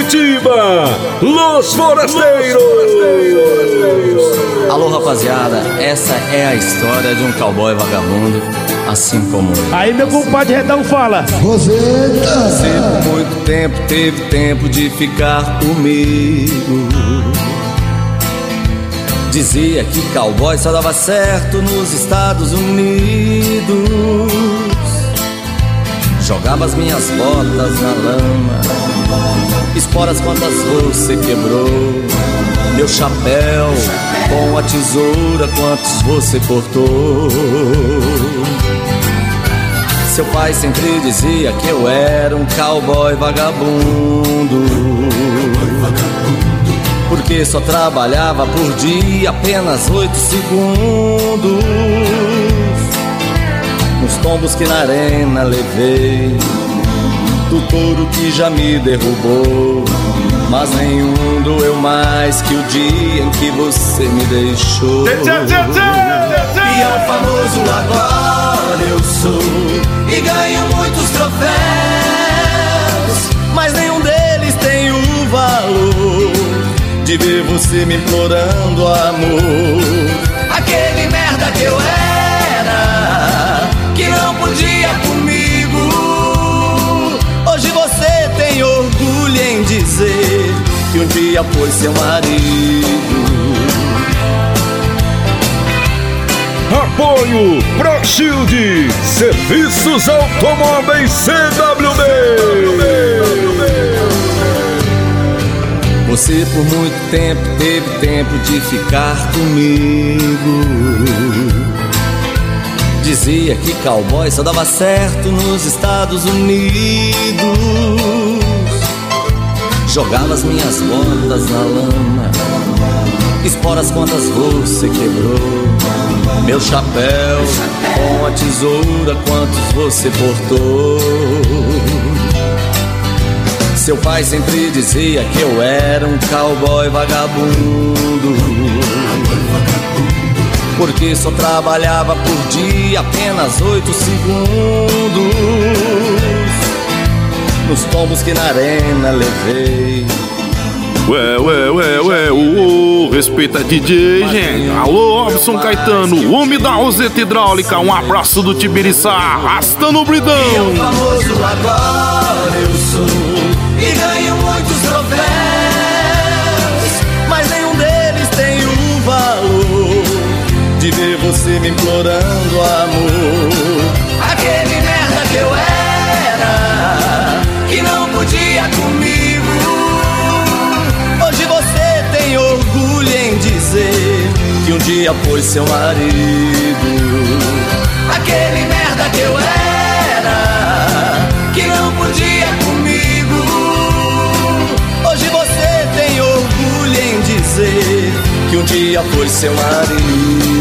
Curitiba, Los Forasteiros. Alô, rapaziada, essa é a história de um cowboy vagabundo, assim como eu. Aí meu compadre Redão fala: Você por muito tempo teve tempo de ficar comigo. Dizia que cowboy só dava certo nos Estados Unidos. Jogava as minhas botas na lama, esporas quantas você quebrou. Meu chapéu com a tesoura quantos você cortou. Seu pai sempre dizia que eu era um cowboy vagabundo, porque só trabalhava por dia apenas 8 segundos. Nos tombos que na arena levei, do touro que já me derrubou, mas nenhum doeu mais que o dia em que você me deixou. E é o famoso agora eu sou, e ganho muitos troféus, mas nenhum deles tem o valor de ver você me implorando amor. Aquele merda que eu era, que não podia comigo, hoje você tem orgulho em dizer que um dia foi seu marido. Apoio ProShield, Serviços Automóveis CWB. Você por muito tempo teve tempo de ficar comigo. Dizia que cowboy só dava certo nos Estados Unidos. Jogava as minhas botas na lama, esporas quantas você quebrou. Meu chapéu com a tesoura quantos você cortou. Seu pai sempre dizia que eu era um cowboy vagabundo, porque só trabalhava por dia apenas 8 segundos. Nos tombos que na arena levei. Respeita DJ, gente. Alô, Robson Caetano, o homem da roseta hidráulica. Um abraço do Tibiriçá, arrastando o bridão. E é o famoso agora eu sou, e ganho muitos troféus, mas nenhum deles tem o valor de ver você me implorando amor. Aquele merda que eu era, que não podia comigo, hoje você tem orgulho em dizer que um dia foi seu marido. Aquele merda que eu era, que não podia comigo, hoje você tem orgulho em dizer que um dia foi seu marido.